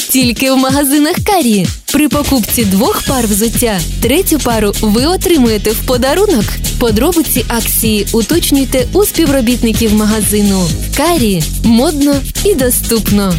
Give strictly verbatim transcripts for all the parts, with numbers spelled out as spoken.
Тільки в магазинах Карі. При покупці двох пар взуття, третю пару ви отримуєте в подарунок. Подробиці акції уточнюйте у співробітників магазину. Карі. Модно і доступно.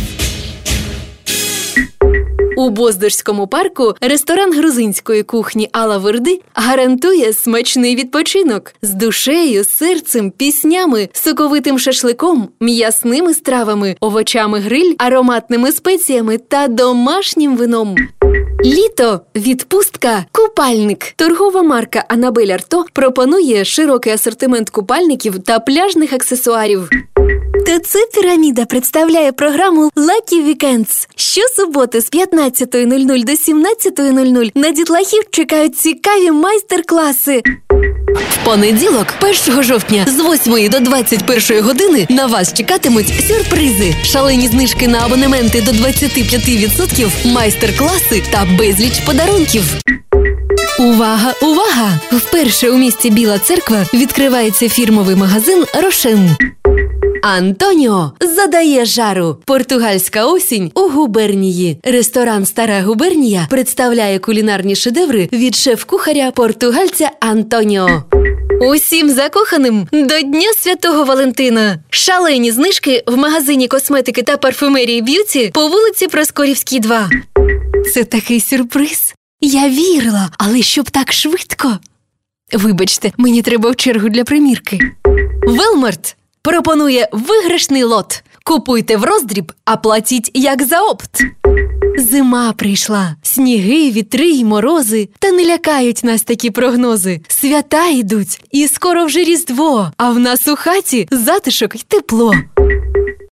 У Боздорському парку ресторан грузинської кухні Алла Верди гарантує смачний відпочинок з душею, серцем, піснями, соковитим шашликом, м'ясними стравами, овочами гриль, ароматними спеціями та домашнім вином. Літо, відпустка, купальник. Торгова марка Анабель Арто пропонує широкий асортимент купальників та пляжних аксесуарів. ТЦ «Піраміда» представляє програму Lucky Weekends. Щосуботи з п'ятнадцятої нуль нуль до сімнадцятої нуль нуль на дітлахів чекають цікаві майстер-класи. В понеділок, першого жовтня, з восьмої до двадцять першої години на вас чекатимуть сюрпризи, шалені знижки на абонементи до двадцять п'ять відсотків, майстер-класи та безліч подарунків. Увага, увага! Вперше у місті Біла Церква відкривається фірмовий магазин «Рошен». Антоніо задає жару. Португальська осінь у губернії. Ресторан «Стара губернія» представляє кулінарні шедеври від шеф-кухаря португальця Антоніо. Усім закоханим до Дня Святого Валентина. Шалені знижки в магазині косметики та парфумерії «Б'юті» по вулиці Проскурівській, два. Це такий сюрприз. Я вірила, але щоб так швидко. Вибачте, мені треба в чергу для примірки. Велмарт пропонує виграшний лот. Купуйте в роздріб, а платіть як за опт. Зима прийшла. Сніги, вітри й морози. Та не лякають нас такі прогнози. Свята йдуть, і скоро вже Різдво. А в нас у хаті затишок й тепло.